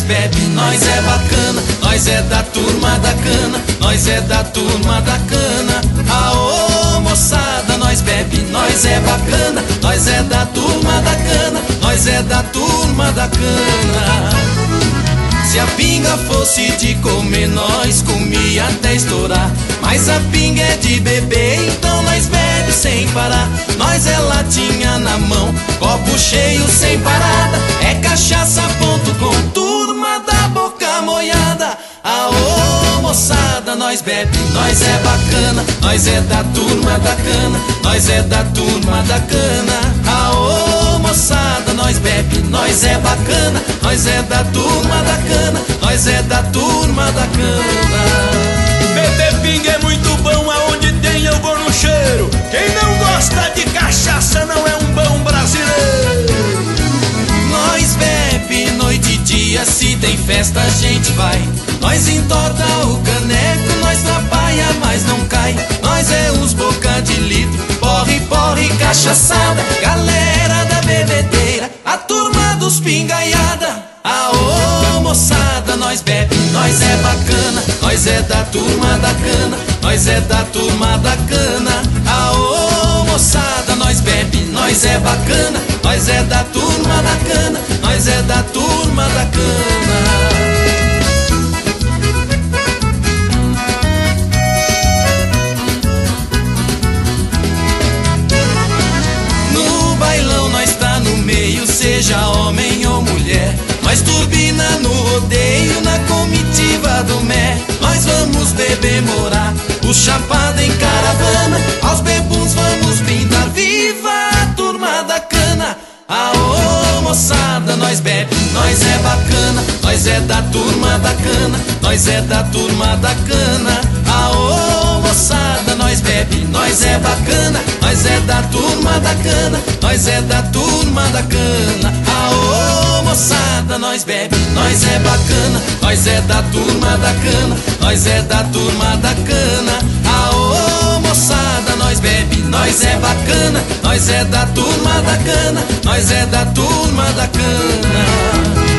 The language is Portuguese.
bebe, nós é bacana, nós é da turma da cana, nós é da turma da cana. Aô moçada, nós bebe, nós é bacana, nós é da turma da cana, nós é da turma da cana. Se a pinga fosse de comer, nós comia até estourar. Mas a pinga é de beber, então nós bebe sem parar. Nós é latinha na mão, copo cheio sem parada. É cachaça.com, turma da boca molhada. Aô moçada, nós bebe, nós é bacana, nós é da turma da cana, nós é da turma da cana. Aô moçada, nós bebe, nós é bacana, nós é da turma da cana, nós é da turma da cana. Beber pinga é muito bom, aonde tem eu vou no cheiro. Quem não gosta de cachaça não é um bom brasileiro. Nós bebe noite e dia, se tem festa a gente vai. Nós entorta o caneco, nós trabalha, mas não cai. Nós é uns boca de litro, porre, porre, cachaçada. Galera da bebedeira, a turma dos pingaiada. Aô moçada, nós bebe, nós é bacana, nós é da turma da cana, nós é da turma da cana. Aô moçada, nós bebe, nós é bacana, nós é da turma da cana, nós é da turma da cana. Seja homem ou mulher, nós turbina no rodeio, na comitiva do Mé. Nós vamos beber morar, o chapado em caravana, aos bebuns vamos brindar, viva a turma da cana. Aô moçada, nós bebe, nós é bacana, nós é da turma da cana, nós é da turma da cana. Aô moçada, nós bebe, nós é bacana, nós é da turma da cana, nós é da turma da cana. Aô moçada, nós bebe, nós é bacana, nós é da turma da cana, nós é da turma da cana. Aô moçada, nós bebe, nós é bacana, nós é da turma da cana, nós é da turma da cana.